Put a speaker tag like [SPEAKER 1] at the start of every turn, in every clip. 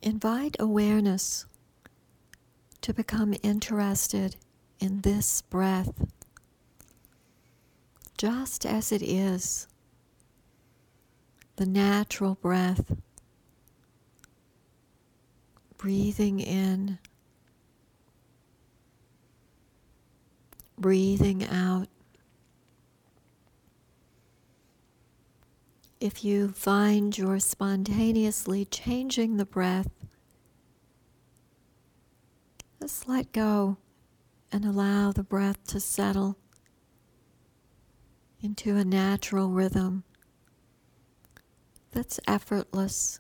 [SPEAKER 1] Invite awareness to become interested in this breath, just as it is, the natural breath, breathing in, breathing out. If you find you're spontaneously changing the breath, just let go and allow the breath to settle into a natural rhythm that's effortless.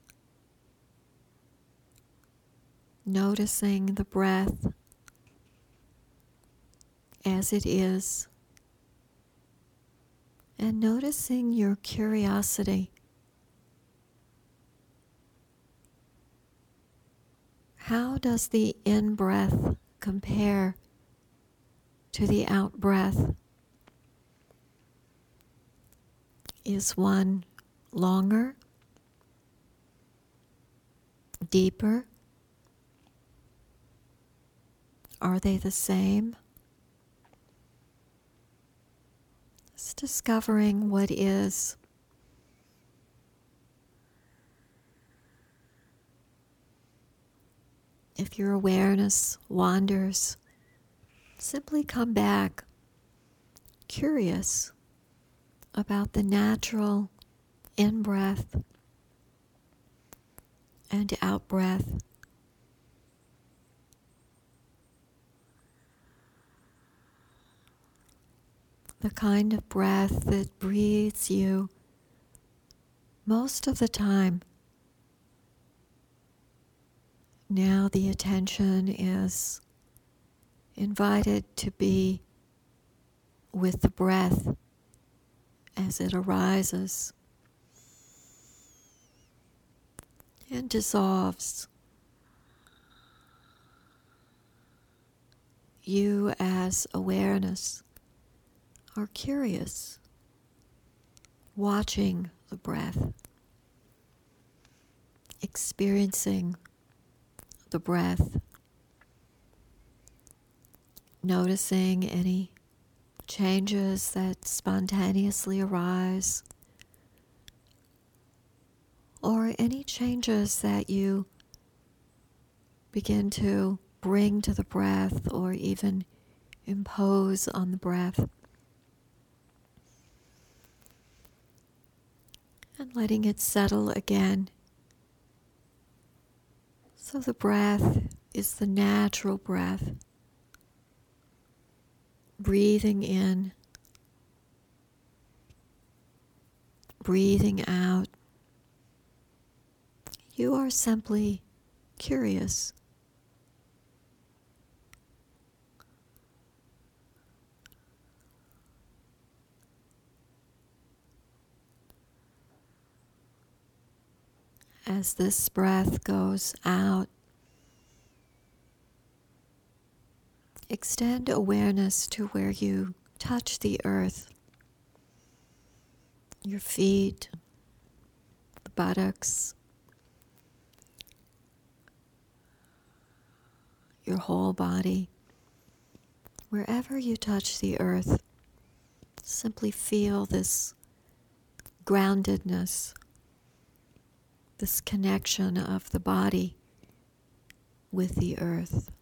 [SPEAKER 1] Noticing the breath as it is, and noticing your curiosity. How does the in-breath compare to the out-breath? Is one longer, deeper? Are they the same? Just discovering what is. If your awareness wanders, simply come back, curious about the natural in-breath and out-breath. The kind of breath that breathes you most of the time. Now the attention is invited to be with the breath as it arises and dissolves. You as awareness are curious, watching the breath, experiencing the breath, noticing any changes that spontaneously arise, or any changes that you begin to bring to the breath or even impose on the breath. And letting it settle again. So the breath is the natural breath. Breathing in, breathing out. You are simply curious. As this breath goes out, extend awareness to where you touch the earth, your feet, the buttocks, your whole body. Wherever you touch the earth, simply feel this groundedness, this connection of the body with the earth.